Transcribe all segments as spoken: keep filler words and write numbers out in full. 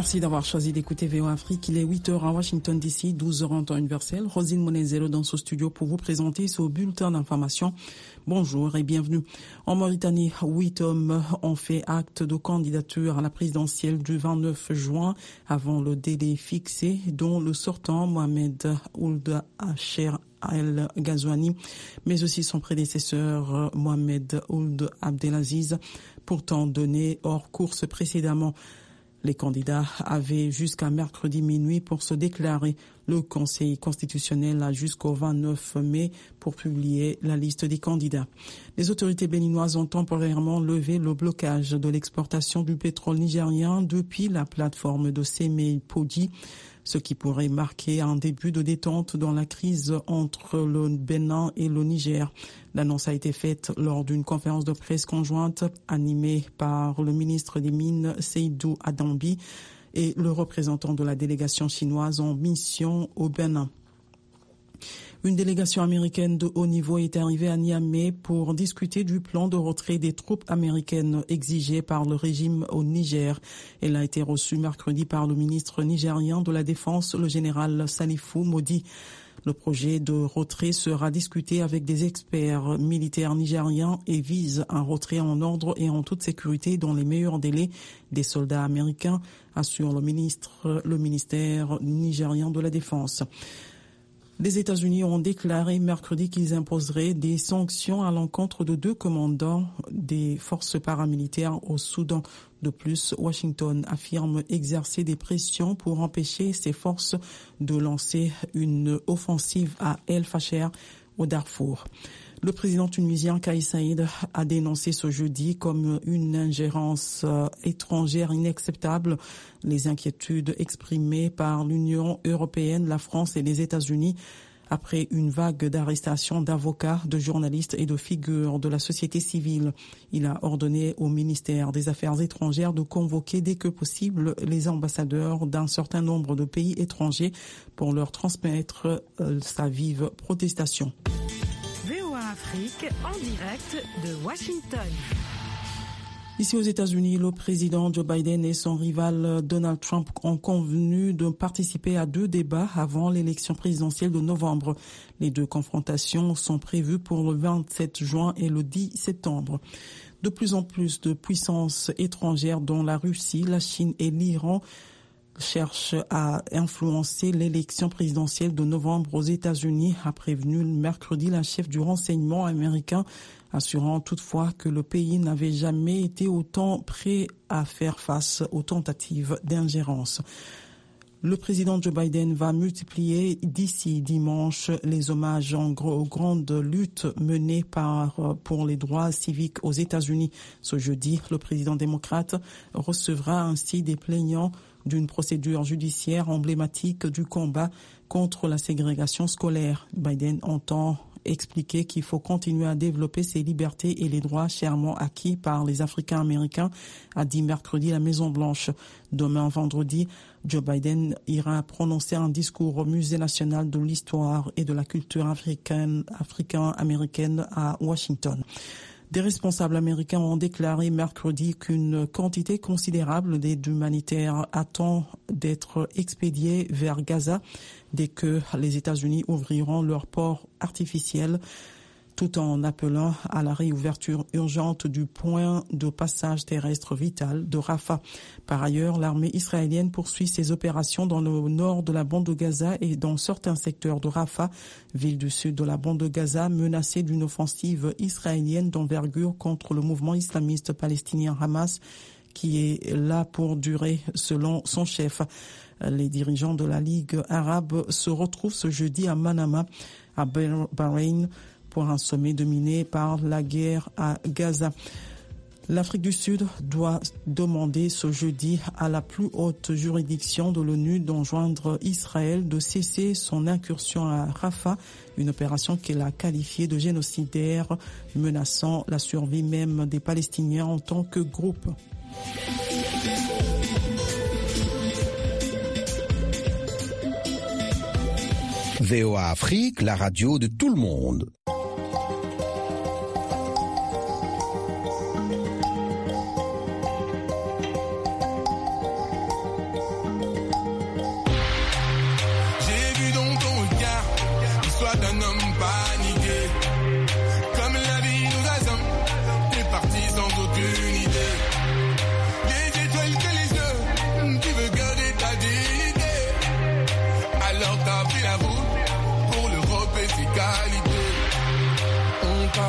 Merci d'avoir choisi d'écouter V O Afrique. Il est huit heures à Washington D C, douze heures en temps universel. Rosine Monezero dans ce studio pour vous présenter ce bulletin d'information. Bonjour et bienvenue. En Mauritanie, huit hommes ont fait acte de candidature à la présidentielle du vingt-neuf juin avant le délai fixé, dont le sortant Mohamed Ould Acher El Ghazouani, mais aussi son prédécesseur Mohamed Ould Abdelaziz, pourtant donné hors course précédemment. Les candidats avaient jusqu'à mercredi minuit pour se déclarer. Le Conseil constitutionnel a jusqu'au vingt-neuf mai pour publier la liste des candidats. Les autorités béninoises ont temporairement levé le blocage de l'exportation du pétrole nigérien depuis la plateforme de Sémé-Podi, ce qui pourrait marquer un début de détente dans la crise entre le Bénin et le Niger. L'annonce a été faite lors d'une conférence de presse conjointe animée par le ministre des Mines, Seydou Adambi, et le représentant de la délégation chinoise en mission au Bénin. Une délégation américaine de haut niveau est arrivée à Niamey pour discuter du plan de retrait des troupes américaines exigé par le régime au Niger. Elle a été reçue mercredi par le ministre nigérien de la Défense, le général Salifou Modi. Le projet de retrait sera discuté avec des experts militaires nigériens et vise un retrait en ordre et en toute sécurité dans les meilleurs délais des soldats américains, assure le ministre, le ministère nigérien de la Défense. Les États-Unis ont déclaré mercredi qu'ils imposeraient des sanctions à l'encontre de deux commandants des forces paramilitaires au Soudan. De plus, Washington affirme exercer des pressions pour empêcher ses forces de lancer une offensive à El Fasher au Darfour. Le président tunisien Kais Saïed a dénoncé ce jeudi comme une ingérence étrangère inacceptable les inquiétudes exprimées par l'Union européenne, la France et les États-Unis après une vague d'arrestations d'avocats, de journalistes et de figures de la société civile. Il a ordonné au ministère des Affaires étrangères de convoquer dès que possible les ambassadeurs d'un certain nombre de pays étrangers pour leur transmettre sa vive protestation. V O A Afrique en direct de Washington. Ici aux États-Unis, le président Joe Biden et son rival Donald Trump ont convenu de participer à deux débats avant l'élection présidentielle de novembre. Les deux confrontations sont prévues pour le vingt-sept juin et le dix septembre. De plus en plus de puissances étrangères dont la Russie, la Chine et l'Iran cherche à influencer l'élection présidentielle de novembre aux États-Unis, a prévenu mercredi la chef du renseignement américain, assurant toutefois que le pays n'avait jamais été autant prêt à faire face aux tentatives d'ingérence. Le président Joe Biden va multiplier d'ici dimanche les hommages en gros, aux grandes luttes menées par, pour les droits civiques aux États-Unis. Ce jeudi, le président démocrate recevra ainsi des plaignants d'une procédure judiciaire emblématique du combat contre la ségrégation scolaire. Biden entend expliquer qu'il faut continuer à développer ces libertés et les droits chèrement acquis par les Africains américains, a dit mercredi la Maison-Blanche. Demain, vendredi, Joe Biden ira prononcer un discours au Musée national de l'histoire et de la culture africaine, africain-américaine à Washington. Des responsables américains ont déclaré mercredi qu'une quantité considérable d'aide humanitaire attend d'être expédiée vers Gaza dès que les États-Unis ouvriront leurs ports artificiels, tout en appelant à la réouverture urgente du point de passage terrestre vital de Rafah. Par ailleurs, l'armée israélienne poursuit ses opérations dans le nord de la bande de Gaza et dans certains secteurs de Rafah, ville du sud de la bande de Gaza, menacée d'une offensive israélienne d'envergure contre le mouvement islamiste palestinien Hamas, qui est là pour durer selon son chef. Les dirigeants de la Ligue arabe se retrouvent ce jeudi à Manama, à Bahreïn, pour un sommet dominé par la guerre à Gaza. L'Afrique du Sud doit demander ce jeudi à la plus haute juridiction de l'ONU d'enjoindre Israël de cesser son incursion à Rafah, une opération qu'elle a qualifiée de génocidaire, menaçant la survie même des Palestiniens en tant que groupe. V O A Afrique, la radio de tout le monde.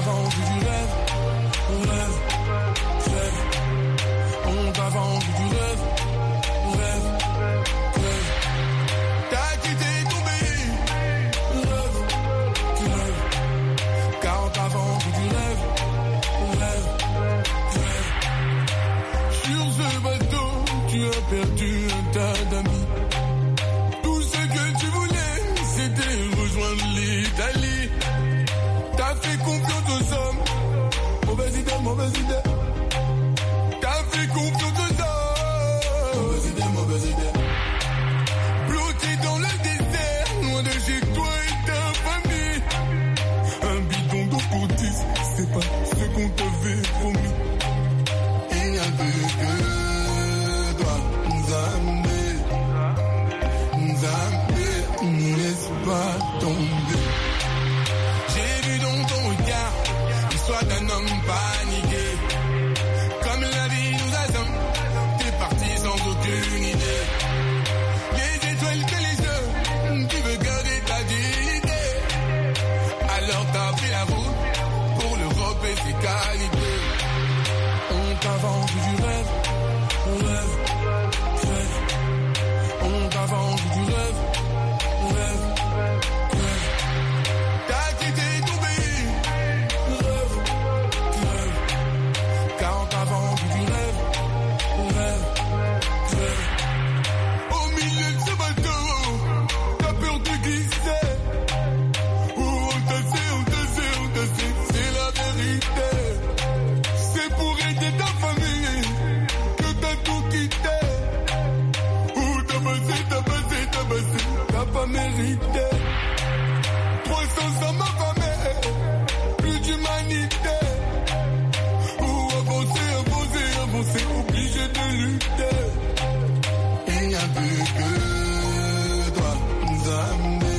vendu du rêve, rêve, rêve. On t'a vendu du rêve, rêve, rêve. T'as quitté ton pays, rêve, rêve. Car on t'a vendu du rêve, rêve, rêve. Sur ce bateau, tu as perdu un tas d'amis. Tout ce que tu voulais, c'était rejoindre l'Italie. T'as fait confiance aux hommes, mauvaise idée, mauvaise idée. T'as fait confiance aux hommes, mauvaise idée, mauvaise idée. Bloqué dans le désert, loin de chez toi et ta famille. Un bidon d'eau pour dix, c'est pas ce qu'on t'avait promis. Il n'y avait que toi, Nzambe, Nzambe, ne laisse pas tomber. J'ai vu dans ton regard l'histoire d'un homme paniqué. Comme la vie nous assomme, t'es parti sans aucune idée. Les étoiles que les yeux, tu veux garder ta dignité. Alors t'as pris la route pour l'Europe et ses qualités. On t'a vendu du rêve, rêve, rêve. On t'a vendu du rêve, rêve, rêve. T'as quitté ton pays, rêve, rêve. Car on t'a vendu du rêve, rêve, rêve. Au milieu de ce bateau, t'as peur de glisser. Oh, on te sait, on te sait, on te sait, c'est la vérité. C'est pour aider ta famille que t'as tout quitté. Oh, t'as passé, t'as passé, t'as passé, t'as pas mérité. trois cents ans m'affamé, plus d'humanité. Oh, avancer, avancer, avancer, obligé de lutter. Il n'y a plus que toi, Nzambe,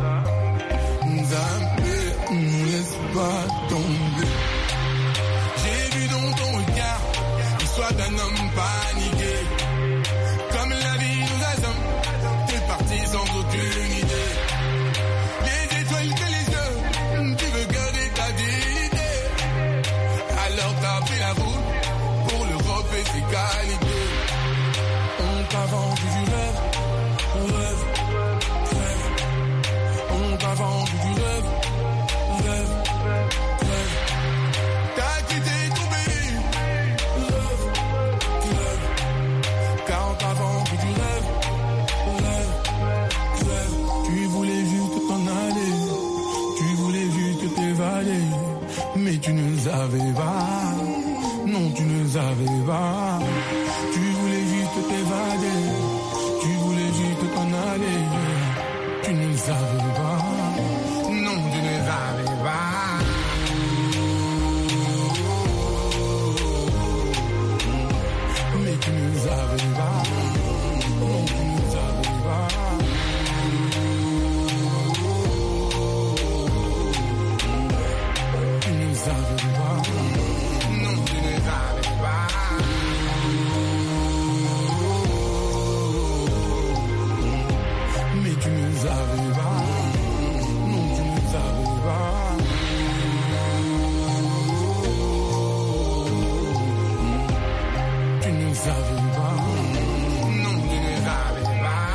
Nzambe, ne laisse pas tomber. J'ai vu dans ton regard l'histoire d'un homme paniqué. Comme la vie nous assomme, t'es parti sans aucune idée. Les étoiles que les yeux, tu veux garder ta dignité. Alors t'as pris la route pour l'Europe et ses qualités. On t'a vendu du rêve, rêve, rêve. On t'a vendu du rêve, rêve, rêve. T'as quitté ton pays, rêve, rêve. Car on t'a vendu du rêve, rêve, rêve. Tu voulais juste t'en aller, tu voulais juste t'évader. Mais tu ne savais pas, non tu ne savais pas. Tu voulais juste t'évader, tu voulais juste t'en aller. Tu ne savais pas, non tu ne savais pas. Mais tu ne savais pas, non tu ne savais pas. Tu ne savais pas, non tu ne savais pas. Mais tu ne savais pas, non tu ne savais pas. Tu ne savais pas, non tu ne savais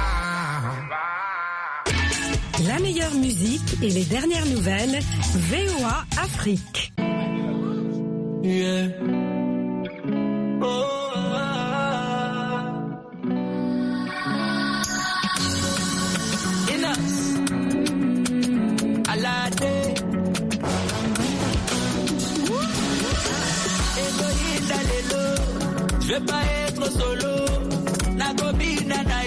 pas. La meilleure musique et les dernières nouvelles, V O A Afrique. Yeah. Oh, ah, ah. Enough. Alade. Je vais pas être solo.